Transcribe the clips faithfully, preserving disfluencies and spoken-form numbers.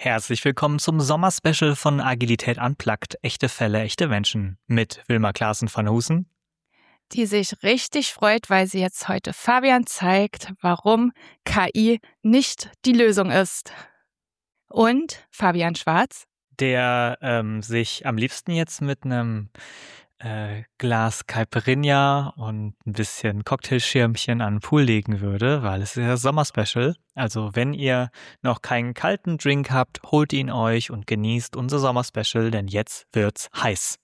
Herzlich willkommen zum Sommerspecial von Agilität Unplugged. Echte Fälle, echte Menschen mit Wilma Klaassen van Husen, die sich richtig freut, weil sie jetzt heute Fabian zeigt, warum K I nicht die Lösung ist. Und Fabian Schwarz, der ähm, sich am liebsten jetzt mit einem äh, Glas Caipirinha und ein bisschen Cocktailschirmchen an den Pool legen würde, weil es ist ja Sommerspecial. Also wenn ihr noch keinen kalten Drink habt, holt ihn euch und genießt unser Sommerspecial, denn jetzt wird's heiß.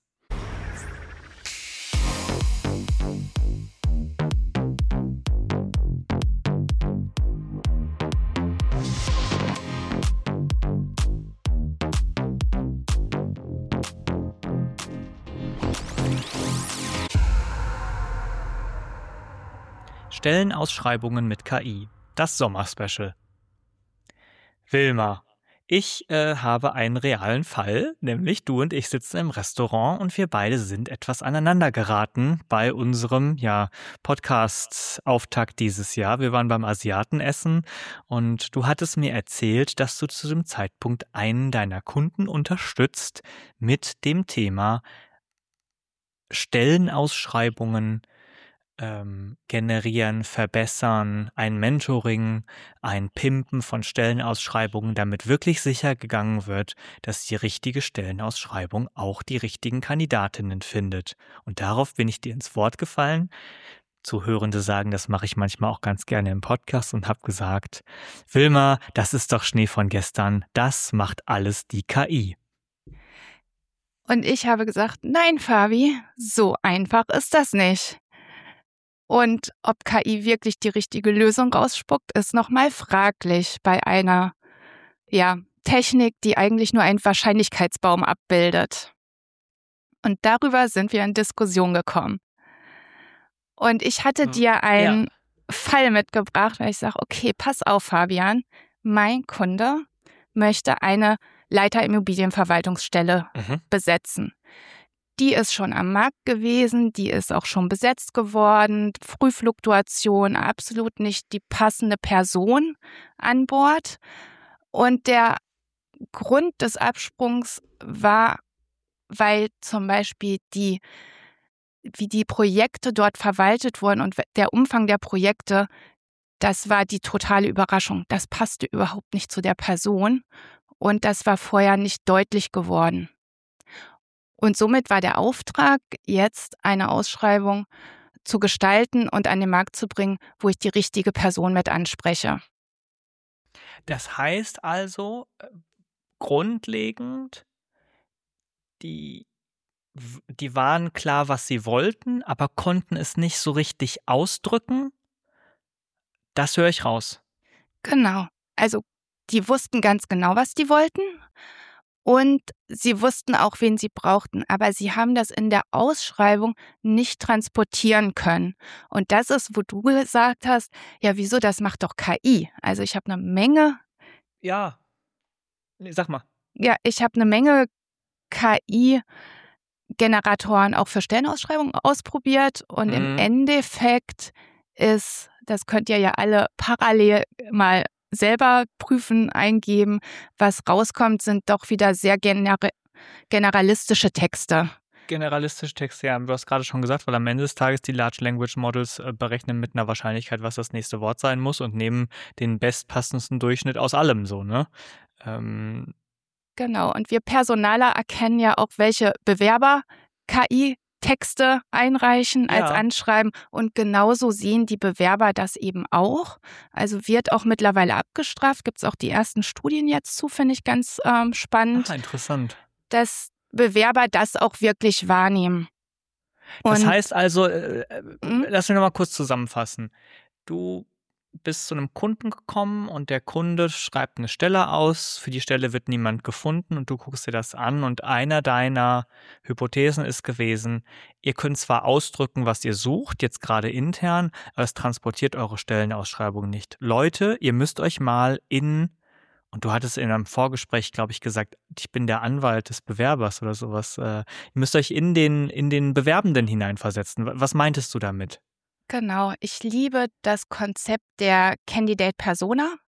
Stellenausschreibungen mit K I. Das Sommerspecial. Wilma, ich äh, habe einen realen Fall, nämlich du und ich sitzen im Restaurant und wir beide sind etwas aneinander geraten bei unserem ja, Podcast-Auftakt dieses Jahr. Wir waren beim Asiatenessen und du hattest mir erzählt, dass du zu dem Zeitpunkt einen deiner Kunden unterstützt mit dem Thema Stellenausschreibungen Ähm, generieren, verbessern, ein Mentoring, ein Pimpen von Stellenausschreibungen, damit wirklich sicher gegangen wird, dass die richtige Stellenausschreibung auch die richtigen Kandidatinnen findet. Und darauf bin ich dir ins Wort gefallen. Zuhörende sagen, das mache ich manchmal auch ganz gerne im Podcast und habe gesagt, Wilma, das ist doch Schnee von gestern, das macht alles die K I. Und ich habe gesagt, nein, Fabi, so einfach ist das nicht. Und ob K I wirklich die richtige Lösung rausspuckt, ist nochmal fraglich bei einer ja, Technik, die eigentlich nur einen Wahrscheinlichkeitsbaum abbildet. Und darüber sind wir in Diskussion gekommen. Und ich hatte dir einen ja. Fall mitgebracht, weil ich sage, okay, pass auf, Fabian, mein Kunde möchte eine Leiterimmobilienverwaltungsstelle mhm. besetzen. Die ist schon am Markt gewesen, die ist auch schon besetzt geworden, Frühfluktuation, absolut nicht die passende Person an Bord. Und der Grund des Absprungs war, weil zum Beispiel die, wie die Projekte dort verwaltet wurden und der Umfang der Projekte, das war die totale Überraschung. Das passte überhaupt nicht zu der Person und das war vorher nicht deutlich geworden. Und somit war der Auftrag, jetzt eine Ausschreibung zu gestalten und an den Markt zu bringen, wo ich die richtige Person mit anspreche. Das heißt also, grundlegend, die, die waren klar, was sie wollten, aber konnten es nicht so richtig ausdrücken. Das höre ich raus. Genau. Also die wussten ganz genau, was die wollten. Und sie wussten auch, wen sie brauchten, aber sie haben das in der Ausschreibung nicht transportieren können. Und das ist, wo du gesagt hast, ja, wieso, das macht doch K I. Also ich habe eine Menge... Ja, nee, sag mal. Ja, ich habe eine Menge K I-Generatoren auch für Stellenausschreibungen ausprobiert. Und mhm. im Endeffekt ist, das könnt ihr ja alle parallel mal selber prüfen, eingeben. Was rauskommt, sind doch wieder sehr gener- generalistische Texte. Generalistische Texte, ja, du hast gerade schon gesagt, weil am Ende des Tages die Large Language Models äh, berechnen mit einer Wahrscheinlichkeit, was das nächste Wort sein muss und nehmen den bestpassendsten Durchschnitt aus allem so, ne? Ähm. Genau, und wir Personaler erkennen ja auch, welche Bewerber K I Texte einreichen als ja. Anschreiben und genauso sehen die Bewerber das eben auch. Also wird auch mittlerweile abgestraft, gibt es auch die ersten Studien jetzt zu, finde ich ganz ähm, spannend. Ah, interessant. Dass Bewerber das auch wirklich wahrnehmen. Und das heißt also, äh, mhm. lass mich nochmal kurz zusammenfassen. Du bist zu einem Kunden gekommen und der Kunde schreibt eine Stelle aus, für die Stelle wird niemand gefunden und du guckst dir das an und einer deiner Hypothesen ist gewesen, ihr könnt zwar ausdrücken, was ihr sucht, jetzt gerade intern, aber es transportiert eure Stellenausschreibung nicht. Leute, ihr müsst euch mal in, und du hattest in einem Vorgespräch, glaube ich, gesagt, ich bin der Anwalt des Bewerbers oder sowas, ihr müsst euch in den, in den Bewerbenden hineinversetzen. Was meintest du damit? Genau, ich liebe das Konzept der Candidate Persona.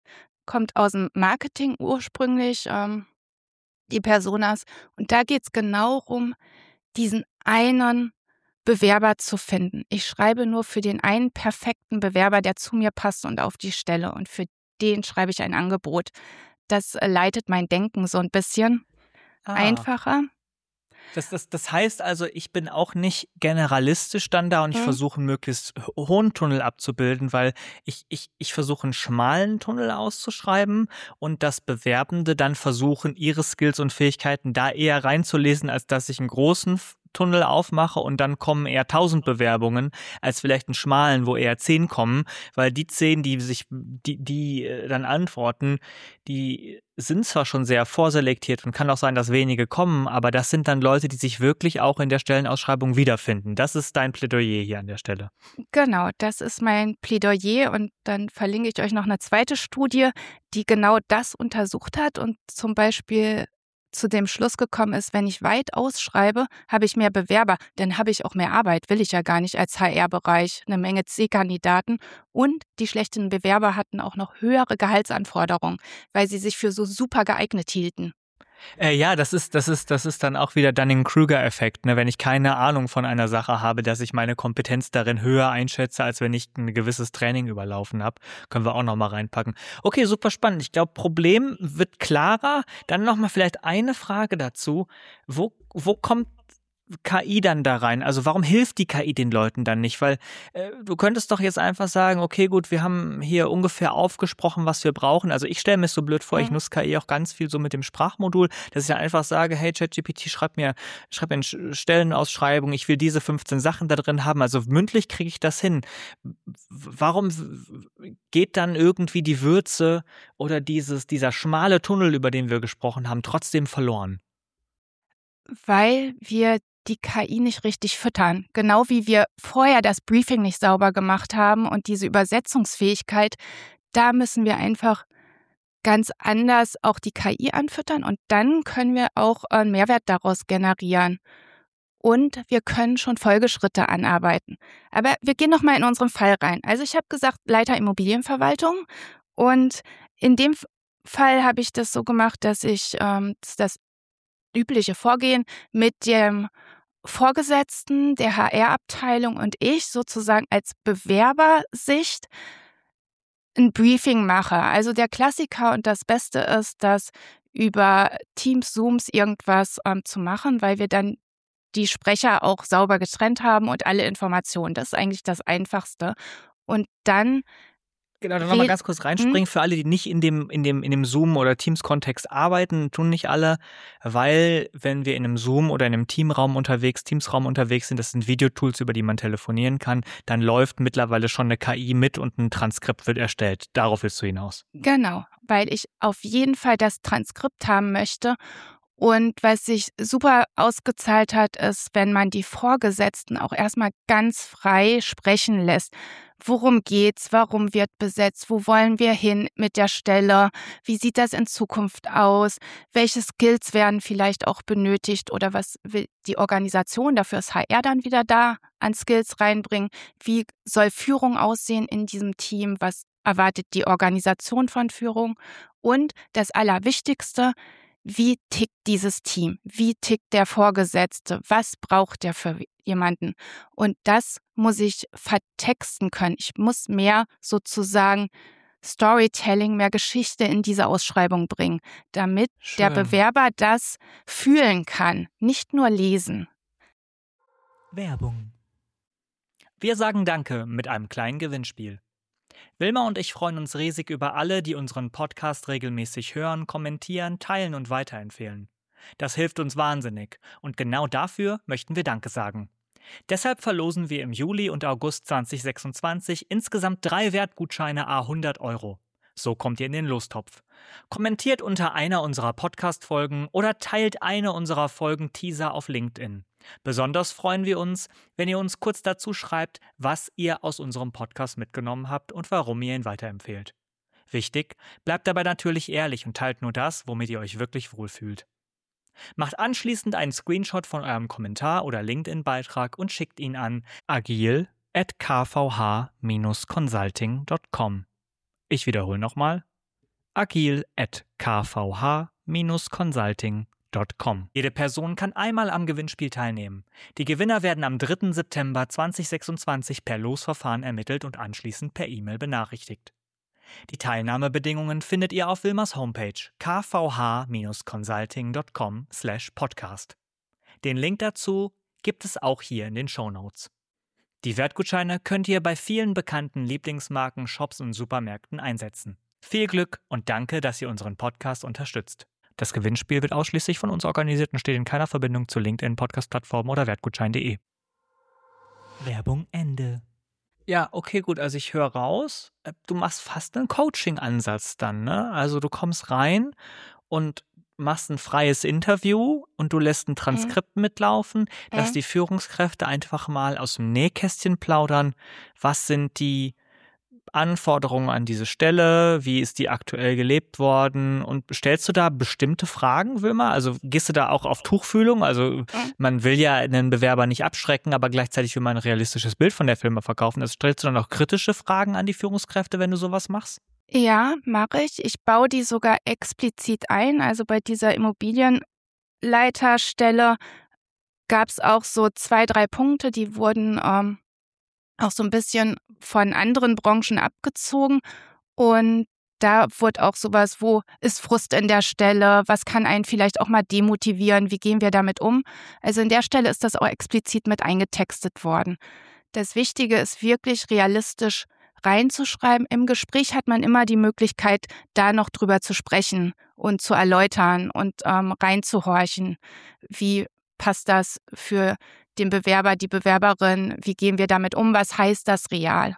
kommt aus dem Marketing ursprünglich, ähm, die Personas. Und da geht es genau um diesen einen Bewerber zu finden. Ich schreibe nur für den einen perfekten Bewerber, der zu mir passt und auf die Stelle. Und für den schreibe ich ein Angebot. Das äh, leitet mein Denken so ein bisschen Ah. einfacher. Das, das, das heißt also, ich bin auch nicht generalistisch dann da und ich Mhm. versuche einen möglichst hohen Tunnel abzubilden, weil ich, ich, ich versuche einen schmalen Tunnel auszuschreiben und dass Bewerbende dann versuchen, ihre Skills und Fähigkeiten da eher reinzulesen, als dass ich einen großen Tunnel aufmache und dann kommen eher tausend Bewerbungen, als vielleicht einen schmalen, wo eher zehn kommen, weil die zehn, die sich, die, die äh, dann antworten, die sind zwar schon sehr vorselektiert und kann auch sein, dass wenige kommen, aber das sind dann Leute, die sich wirklich auch in der Stellenausschreibung wiederfinden. Das ist dein Plädoyer hier an der Stelle. Genau, das ist mein Plädoyer und dann verlinke ich euch noch eine zweite Studie, die genau das untersucht hat und zum Beispiel zu dem Schluss gekommen ist, wenn ich weit ausschreibe, habe ich mehr Bewerber, dann habe ich auch mehr Arbeit, will ich ja gar nicht als H R-Bereich, eine Menge C-Kandidaten und die schlechten Bewerber hatten auch noch höhere Gehaltsanforderungen, weil sie sich für so super geeignet hielten. Äh, ja, das ist, das ist, das ist dann auch wieder Dunning-Kruger-Effekt, ne? Wenn ich keine Ahnung von einer Sache habe, dass ich meine Kompetenz darin höher einschätze, als wenn ich ein gewisses Training überlaufen habe. Können wir auch nochmal reinpacken. Okay, super spannend. Ich glaube, Problem wird klarer. Dann nochmal vielleicht eine Frage dazu. Wo, wo kommt K I dann da rein? Also warum hilft die K I den Leuten dann nicht? Weil äh, du könntest doch jetzt einfach sagen, okay, gut, wir haben hier ungefähr aufgesprochen, was wir brauchen. Also ich stelle mir es so blöd vor, mhm. ich nutze K I auch ganz viel so mit dem Sprachmodul, dass ich dann einfach sage, hey ChatGPT, schreib mir, schreib mir eine Stellenausschreibung, ich will diese fünfzehn Sachen da drin haben. Also mündlich kriege ich das hin. Warum geht dann irgendwie die Würze oder dieses, dieser schmale Tunnel, über den wir gesprochen haben, trotzdem verloren? Weil wir die K I nicht richtig füttern. Genau wie wir vorher das Briefing nicht sauber gemacht haben und diese Übersetzungsfähigkeit, da müssen wir einfach ganz anders auch die K I anfüttern und dann können wir auch einen Mehrwert daraus generieren. Und wir können schon Folgeschritte anarbeiten. Aber wir gehen nochmal in unseren Fall rein. Also ich habe gesagt, Leiter Immobilienverwaltung und in dem Fall habe ich das so gemacht, dass ich ähm, das übliche Vorgehen mit dem Vorgesetzten, der H R-Abteilung und ich sozusagen als Bewerbersicht ein Briefing mache. Also der Klassiker und das Beste ist, das über Teams, Zooms irgendwas ähm, zu machen, weil wir dann die Sprecher auch sauber getrennt haben und alle Informationen. Das ist eigentlich das Einfachste. Und dann Genau, dann nochmal ganz kurz reinspringen für alle, die nicht in dem, in dem, in dem Zoom- oder Teams-Kontext arbeiten, tun nicht alle, weil wenn wir in einem Zoom oder in einem Teamraum unterwegs, Teamsraum unterwegs sind, das sind Videotools, über die man telefonieren kann, dann läuft mittlerweile schon eine K I mit und ein Transkript wird erstellt. Darauf willst du hinaus. Genau, weil ich auf jeden Fall das Transkript haben möchte. Und was sich super ausgezahlt hat, ist, wenn man die Vorgesetzten auch erstmal ganz frei sprechen lässt. Worum geht's? Warum wird besetzt? Wo wollen wir hin mit der Stelle? Wie sieht das in Zukunft aus? Welche Skills werden vielleicht auch benötigt? Oder was will die Organisation, dafür ist H R dann wieder da, an Skills reinbringen? Wie soll Führung aussehen in diesem Team? Was erwartet die Organisation von Führung? Und das Allerwichtigste, wie tickt dieses Team? Wie tickt der Vorgesetzte? Was braucht der für jemanden? Und das muss ich vertexten können. Ich muss mehr sozusagen Storytelling, mehr Geschichte in diese Ausschreibung bringen, damit Schön. Der Bewerber das fühlen kann, nicht nur lesen. Werbung. Wir sagen Danke mit einem kleinen Gewinnspiel. Wilma und ich freuen uns riesig über alle, die unseren Podcast regelmäßig hören, kommentieren, teilen und weiterempfehlen. Das hilft uns wahnsinnig und genau dafür möchten wir Danke sagen. Deshalb verlosen wir im Juli und August zwanzig sechsundzwanzig insgesamt drei Wertgutscheine à hundert Euro. So kommt ihr in den Lostopf. Kommentiert unter einer unserer Podcast-Folgen oder teilt eine unserer Folgen-Teaser auf LinkedIn. Besonders freuen wir uns, wenn ihr uns kurz dazu schreibt, was ihr aus unserem Podcast mitgenommen habt und warum ihr ihn weiterempfehlt. Wichtig, bleibt dabei natürlich ehrlich und teilt nur das, womit ihr euch wirklich wohlfühlt. Macht anschließend einen Screenshot von eurem Kommentar oder LinkedIn-Beitrag und schickt ihn an agil at k v h dash consulting dot com. Ich wiederhole nochmal. agil at k v h Bindestrich consulting Punkt com. Jede Person kann einmal am Gewinnspiel teilnehmen. Die Gewinner werden am dritten September zweitausendsechsundzwanzig per Losverfahren ermittelt und anschließend per E-Mail benachrichtigt. Die Teilnahmebedingungen findet ihr auf Wilmers Homepage k v h Bindestrich consulting Punkt com slash podcast. Den Link dazu gibt es auch hier in den Shownotes. Die Wertgutscheine könnt ihr bei vielen bekannten Lieblingsmarken, Shops und Supermärkten einsetzen. Viel Glück und danke, dass ihr unseren Podcast unterstützt. Das Gewinnspiel wird ausschließlich von uns organisiert und steht in keiner Verbindung zu LinkedIn, Podcast-Plattformen oder Wertgutschein punkt de. Werbung Ende. Ja, okay, gut. Also ich höre raus, du machst fast einen Coaching-Ansatz dann, ne? Also du kommst rein und machst ein freies Interview und du lässt ein Transkript mhm. mitlaufen, dass mhm. die Führungskräfte einfach mal aus dem Nähkästchen plaudern. Was sind die Anforderungen an diese Stelle? Wie ist die aktuell gelebt worden? Und stellst du da bestimmte Fragen, Wilma? Also gehst du da auch auf Tuchfühlung? Also man will ja einen Bewerber nicht abschrecken, aber gleichzeitig will man ein realistisches Bild von der Firma verkaufen. Also stellst du dann auch kritische Fragen an die Führungskräfte, wenn du sowas machst? Ja, mache ich. Ich baue die sogar explizit ein. Also bei dieser Immobilienleiterstelle gab es auch so zwei, drei Punkte, die wurden ähm, auch so ein bisschen von anderen Branchen abgezogen. Und da wurde auch sowas, wo ist Frust in der Stelle, was kann einen vielleicht auch mal demotivieren, wie gehen wir damit um? Also in der Stelle ist das auch explizit mit eingetextet worden. Das Wichtige ist wirklich realistisch reinzuschreiben. Im Gespräch hat man immer die Möglichkeit, da noch drüber zu sprechen und zu erläutern und ähm, reinzuhorchen. Wie passt das für den Bewerber, die Bewerberin? Wie gehen wir damit um? Was heißt das real?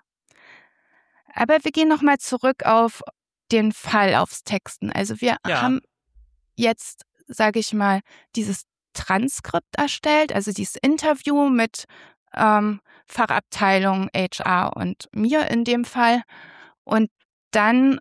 Aber wir gehen nochmal zurück auf den Fall, aufs Texten. Also wir ja. haben jetzt, sage ich mal, dieses Transkript erstellt, also dieses Interview mit ähm, Fachabteilung H R und mir in dem Fall. Und dann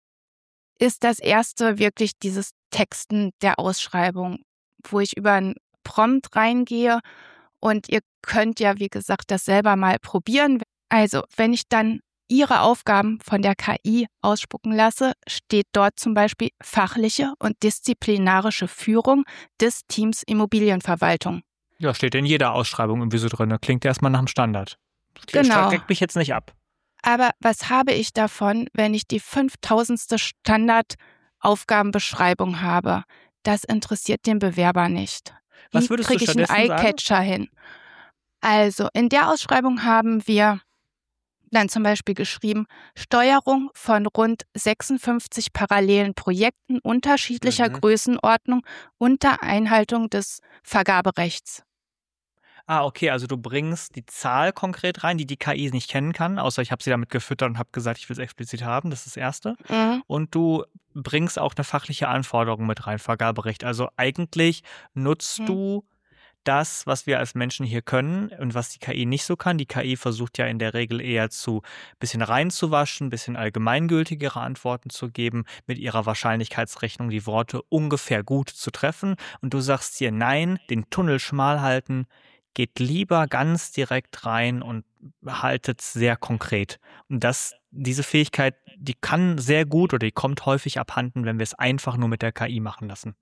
ist das erste wirklich dieses Texten der Ausschreibung, wo ich über einen Prompt reingehe. Und ihr könnt ja, wie gesagt, das selber mal probieren. Also, wenn ich dann Ihre Aufgaben von der K I ausspucken lasse, steht dort zum Beispiel fachliche und disziplinarische Führung des Teams Immobilienverwaltung. Ja, steht in jeder Ausschreibung irgendwie so drin. Klingt erstmal nach dem Standard. Genau. Schreckt mich jetzt nicht ab. Aber was habe ich davon, wenn ich die fünftausendste Standardaufgabenbeschreibung habe? Das interessiert den Bewerber nicht. Was würdest Wie kriege ich einen Eyecatcher hin? Also, in der Ausschreibung haben wir dann zum Beispiel geschrieben, Steuerung von rund sechsundfünfzig parallelen Projekten unterschiedlicher mhm. Größenordnung unter Einhaltung des Vergaberechts. Ah, okay, also du bringst die Zahl konkret rein, die die K I nicht kennen kann, außer ich habe sie damit gefüttert und habe gesagt, ich will es explizit haben, das ist das Erste. Mhm. Und du bringst auch eine fachliche Anforderung mit rein, Vergaberecht. Also eigentlich nutzt mhm. du das, was wir als Menschen hier können und was die K I nicht so kann. Die K I versucht ja in der Regel eher zu ein bisschen reinzuwaschen, ein bisschen allgemeingültigere Antworten zu geben, mit ihrer Wahrscheinlichkeitsrechnung die Worte ungefähr gut zu treffen. Und du sagst hier, nein, den Tunnel schmal halten, geht lieber ganz direkt rein und haltet sehr konkret. Und das, diese Fähigkeit, die kann sehr gut oder die kommt häufig abhanden, wenn wir es einfach nur mit der K I machen lassen.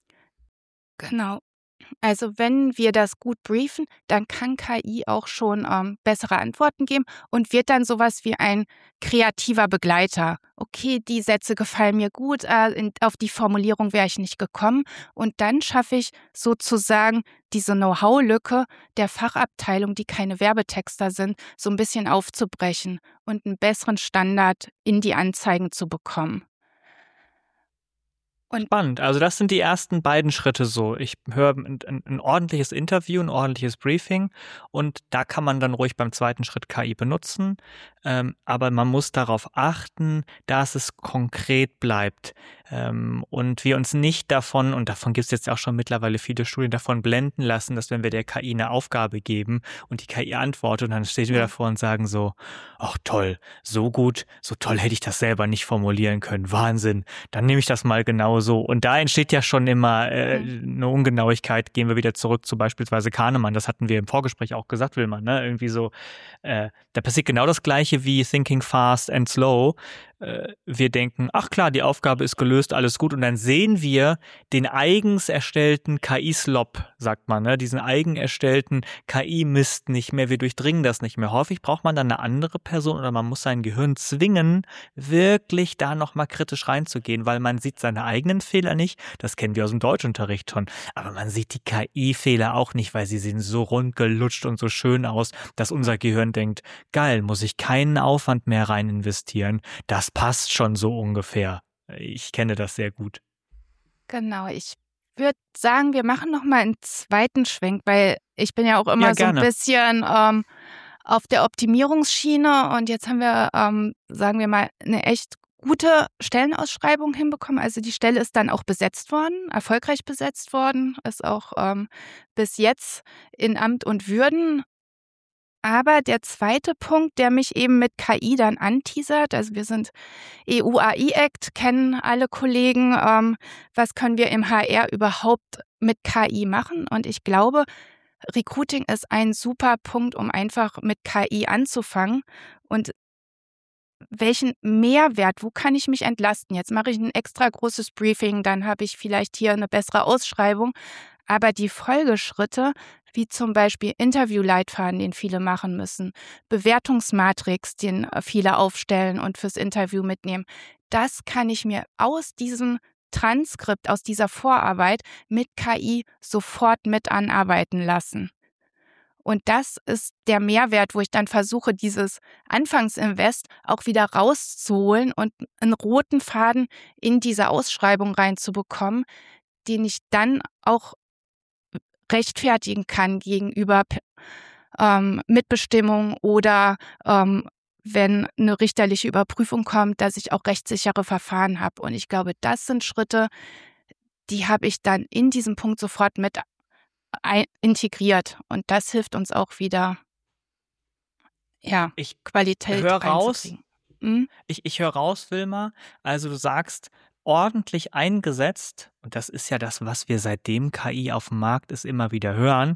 Genau. Also wenn wir das gut briefen, dann kann K I auch schon ähm, bessere Antworten geben und wird dann sowas wie ein kreativer Begleiter. Okay, die Sätze gefallen mir gut, äh, in, auf die Formulierung wäre ich nicht gekommen. Und dann schaffe ich sozusagen diese Know-how-Lücke der Fachabteilung, die keine Werbetexter sind, so ein bisschen aufzubrechen und einen besseren Standard in die Anzeigen zu bekommen. Und spannend. Also das sind die ersten beiden Schritte so. Ich höre ein, ein, ein ordentliches Interview, ein ordentliches Briefing und da kann man dann ruhig beim zweiten Schritt K I benutzen. Ähm, aber man muss darauf achten, dass es konkret bleibt ähm, und wir uns nicht davon, und davon gibt es jetzt auch schon mittlerweile viele Studien, davon blenden lassen, dass wenn wir der K I eine Aufgabe geben und die K I antwortet und dann stehen wir davor und sagen so, ach toll, so gut, so toll hätte ich das selber nicht formulieren können, Wahnsinn, dann nehme ich das mal genau so. Und da entsteht ja schon immer äh, eine Ungenauigkeit. Gehen wir wieder zurück zu beispielsweise Kahnemann. Das hatten wir im Vorgespräch auch gesagt, Wilma, ne? Irgendwie so, äh, da passiert genau das Gleiche wie Thinking Fast and Slow. äh, wir denken, ach klar, die Aufgabe ist gelöst, alles gut. Und dann sehen wir den eigens erstellten K I-Slop, sagt man, ne? Diesen eigen erstellten K I-Mist nicht mehr. Wir durchdringen das nicht mehr. Häufig braucht man dann eine andere Person oder man muss sein Gehirn zwingen, wirklich da nochmal kritisch reinzugehen, weil man sieht seine eigenen Fehler nicht. Das kennen wir aus dem Deutschunterricht schon. Aber man sieht die K I-Fehler auch nicht, weil sie sehen so rund gelutscht und so schön aus, dass unser Gehirn denkt, geil, muss ich keinen Aufwand mehr rein investieren. Das passt schon so ungefähr. Ich kenne das sehr gut. Genau, ich würde sagen, wir machen noch mal einen zweiten Schwenk, weil ich bin ja auch immer Ja, so ein gerne. bisschen ähm, auf der Optimierungsschiene und jetzt haben wir, ähm, sagen wir mal, eine echt gute Stellenausschreibung hinbekommen. Also die Stelle ist dann auch besetzt worden, erfolgreich besetzt worden, ist auch ähm, bis jetzt in Amt und Würden. Aber der zweite Punkt, der mich eben mit K I dann anteasert, also wir sind E U-A I-Act, kennen alle Kollegen, ähm, was können wir im H R überhaupt mit K I machen? Und ich glaube, Recruiting ist ein super Punkt, um einfach mit K I anzufangen. Und welchen Mehrwert, wo kann ich mich entlasten? Jetzt mache ich ein extra großes Briefing, dann habe ich vielleicht hier eine bessere Ausschreibung. Aber die Folgeschritte, wie zum Beispiel Interviewleitfaden, den viele machen müssen, Bewertungsmatrix, den viele aufstellen und fürs Interview mitnehmen, das kann ich mir aus diesem Transkript, aus dieser Vorarbeit mit K I sofort mit anarbeiten lassen. Und das ist der Mehrwert, wo ich dann versuche, dieses Anfangsinvest auch wieder rauszuholen und einen roten Faden in diese Ausschreibung reinzubekommen, den ich dann auch rechtfertigen kann gegenüber ähm, Mitbestimmung oder ähm, wenn eine richterliche Überprüfung kommt, dass ich auch rechtssichere Verfahren habe. Und ich glaube, das sind Schritte, die habe ich dann in diesem Punkt sofort mit ein- integriert. Und das hilft uns auch wieder, ja, Ich Qualität höre raus, reinzukriegen. Hm? ich, ich höre raus, Wilma, also du sagst, ordentlich eingesetzt, und das ist ja das, was wir seitdem K I auf dem Markt ist, immer wieder hören,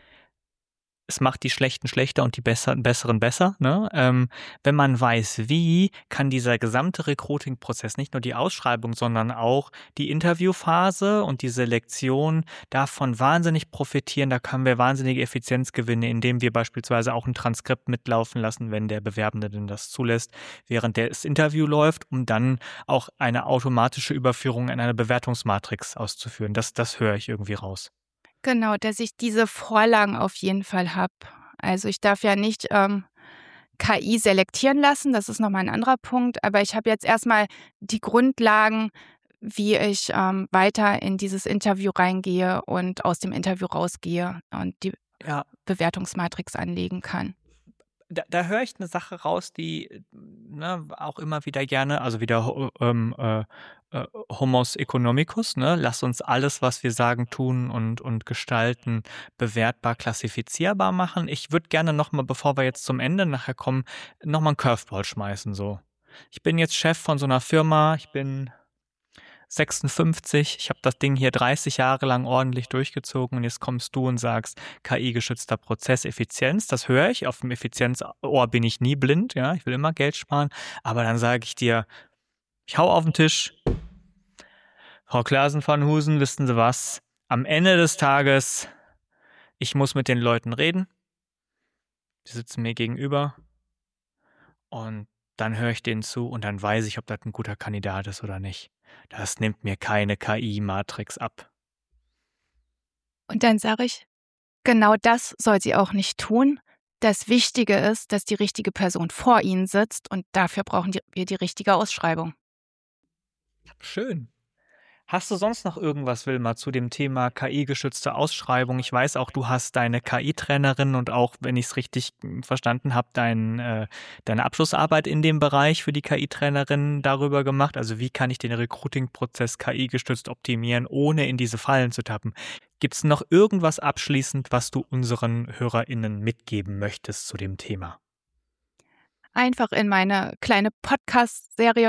es macht die Schlechten schlechter und die besser, Besseren besser. Ne? Ähm, wenn man weiß, wie, kann dieser gesamte Recruiting-Prozess, nicht nur die Ausschreibung, sondern auch die Interviewphase und die Selektion davon wahnsinnig profitieren. Da können wir wahnsinnige Effizienzgewinne, indem wir beispielsweise auch ein Transkript mitlaufen lassen, wenn der Bewerbende denn das zulässt, während das Interview läuft, um dann auch eine automatische Überführung in eine Bewertungsmatrix auszuführen. Das, das höre ich irgendwie raus. Genau, dass ich diese Vorlagen auf jeden Fall habe. Also ich darf ja nicht ähm, K I selektieren lassen, das ist nochmal ein anderer Punkt, aber ich habe jetzt erstmal die Grundlagen, wie ich ähm, weiter in dieses Interview reingehe und aus dem Interview rausgehe und die Ja. Bewertungsmatrix anlegen kann. Da, da höre ich eine Sache raus, die ne, auch immer wieder gerne, also wieder ähm, äh, äh, Homos economicus, ne? Lass uns alles, was wir sagen, tun und, und gestalten, bewertbar, klassifizierbar machen. Ich würde gerne nochmal, bevor wir jetzt zum Ende nachher kommen, nochmal einen Curveball schmeißen. So. Ich bin jetzt Chef von so einer Firma, ich bin sechsundfünfzig, ich habe das Ding hier dreißig Jahre lang ordentlich durchgezogen und jetzt kommst du und sagst, K I-geschützter Prozess, Effizienz, das höre ich, auf dem Effizienzohr bin ich nie blind, ja, ich will immer Geld sparen, aber dann sage ich dir, ich hau auf den Tisch, Frau Klasen van Husen, wissen Sie was, am Ende des Tages, ich muss mit den Leuten reden, die sitzen mir gegenüber und dann höre ich denen zu und dann weiß ich, ob das ein guter Kandidat ist oder nicht. Das nimmt mir keine K I-Matrix ab. Und dann sage ich, genau das soll sie auch nicht tun. Das Wichtige ist, dass die richtige Person vor Ihnen sitzt und dafür brauchen wir die richtige Ausschreibung. Schön. Hast du sonst noch irgendwas, Wilma, zu dem Thema K I-geschützte Ausschreibung? Ich weiß auch, du hast deine K I-Trainerin und auch, wenn ich es richtig verstanden habe, dein, äh, deine Abschlussarbeit in dem Bereich für die K I-Trainerin darüber gemacht. Also wie kann ich den Recruiting-Prozess K I-gestützt optimieren, ohne in diese Fallen zu tappen? Gibt es noch irgendwas abschließend, was du unseren HörerInnen mitgeben möchtest zu dem Thema? Einfach in meine kleine Podcast-Serie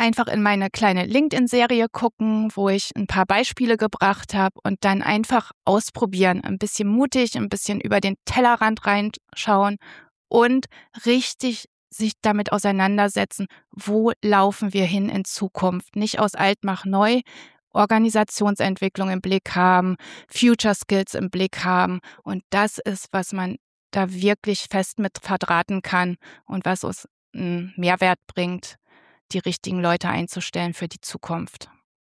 einfach in meine kleine LinkedIn-Serie gucken, wo ich ein paar Beispiele gebracht habe und dann einfach ausprobieren, ein bisschen mutig, ein bisschen über den Tellerrand reinschauen und richtig sich damit auseinandersetzen, wo laufen wir hin in Zukunft. Nicht aus alt mach neu, Organisationsentwicklung im Blick haben, Future Skills im Blick haben. Und das ist, was man da wirklich fest mit verdrahten kann und was uns einen Mehrwert bringt, die richtigen Leute einzustellen für die Zukunft.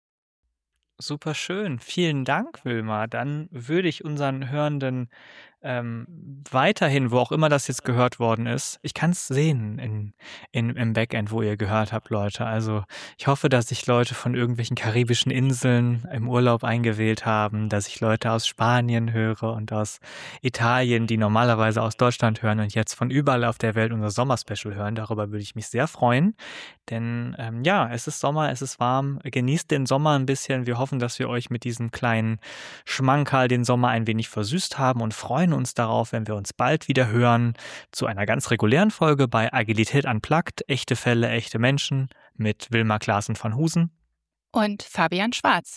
Super schön. Vielen Dank, Wilma. Dann würde ich unseren Hörenden ähm, weiterhin, wo auch immer das jetzt gehört worden ist, ich kann es sehen in, in, im Backend, wo ihr gehört habt, Leute. Also ich hoffe, dass sich Leute von irgendwelchen karibischen Inseln im Urlaub eingewählt haben, dass ich Leute aus Spanien höre und aus Italien, die normalerweise aus Deutschland hören und jetzt von überall auf der Welt unser Sommerspecial hören. Darüber würde ich mich sehr freuen, denn ähm, ja, es ist Sommer, es ist warm. Genießt den Sommer ein bisschen. Wir hoffen, dass wir euch mit diesem kleinen Schmankerl den Sommer ein wenig versüßt haben und freuen uns darauf, wenn wir uns bald wieder hören zu einer ganz regulären Folge bei Agilität Unplugged, echte Fälle, echte Menschen mit Wilma Klaassen von Husen und Fabian Schwarz.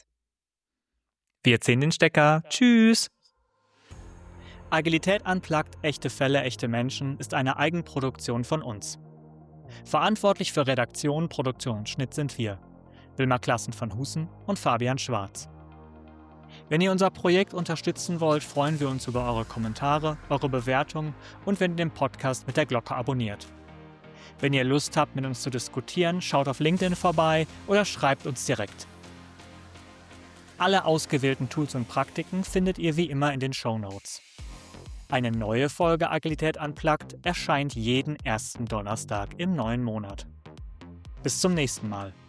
Wir ziehen den Stecker. Tschüss! Agilität Unplugged, echte Fälle, echte Menschen ist eine Eigenproduktion von uns. Verantwortlich für Redaktion, Produktion und Schnitt sind wir, Wilma Klaassen von Husen und Fabian Schwarz. Wenn ihr unser Projekt unterstützen wollt, freuen wir uns über eure Kommentare, eure Bewertungen und wenn ihr den Podcast mit der Glocke abonniert. Wenn ihr Lust habt, mit uns zu diskutieren, schaut auf LinkedIn vorbei oder schreibt uns direkt. Alle ausgewählten Tools und Praktiken findet ihr wie immer in den Shownotes. Eine neue Folge Agilität Unplugged erscheint jeden ersten Donnerstag im neuen Monat. Bis zum nächsten Mal.